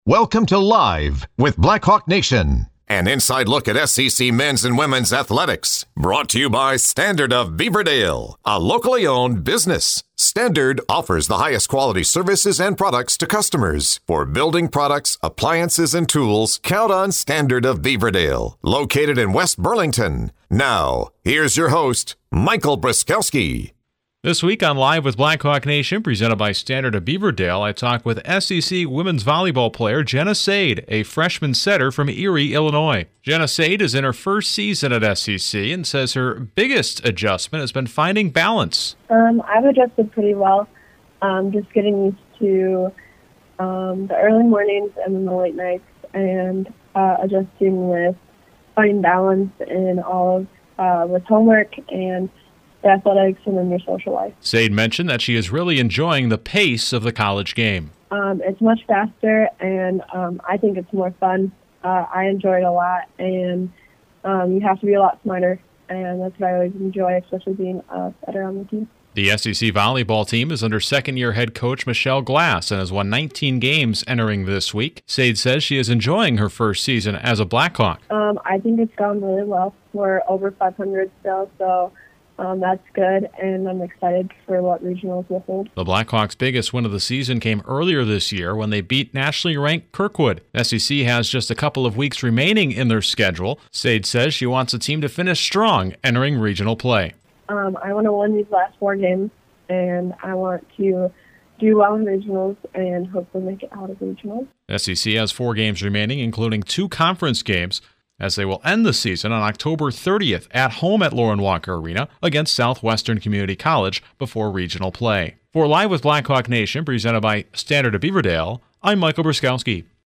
Welcome to Live with Blackhawk Nation. An inside look at SEC men's and women's athletics. Brought to you by Standard of Beaverdale, a locally owned business. Standard offers the highest quality services and products to customers. For building products, appliances, and tools, count on Standard of Beaverdale, located in West Burlington. Now, here's your host, Michael Bruskowski. This week on Live with Blackhawk Nation, presented by Standard of Beaverdale, I talk with SEC women's volleyball player Jenna Sade, a freshman setter from Erie, Illinois. Jenna Sade is in her first season at SEC and says her biggest adjustment has been finding balance. I've adjusted pretty well, just getting used to the early mornings and then the late nights, and adjusting with finding balance in all of with homework and the athletics and then your social life. Sade mentioned that she is really enjoying the pace of the college game. It's much faster, and I think it's more fun. I enjoy it a lot, and you have to be a lot smarter, and that's what I always enjoy, especially being a setter on the team. The SEC volleyball team is under second-year head coach Michelle Glass and has won 19 games entering this week. Sade says she is enjoying her first season as a Blackhawk. I think it's gone really well. We're over 500 still, so that's good, and I'm excited for what regionals will hold. The Blackhawks' biggest win of the season came earlier this year when they beat nationally ranked Kirkwood. SEC has just a couple of weeks remaining in their schedule. Sade says she wants the team to finish strong entering regional play. I want to win these last 4 games, and I want to do well in regionals and hopefully make it out of regionals. SEC has 4 games remaining, including 2 conference games, as they will end the season on October 30th at home at Lauren Walker Arena against Southwestern Community College before regional play. For Live with Blackhawk Nation, presented by Standard of Beaverdale, I'm Michael Bruskowski.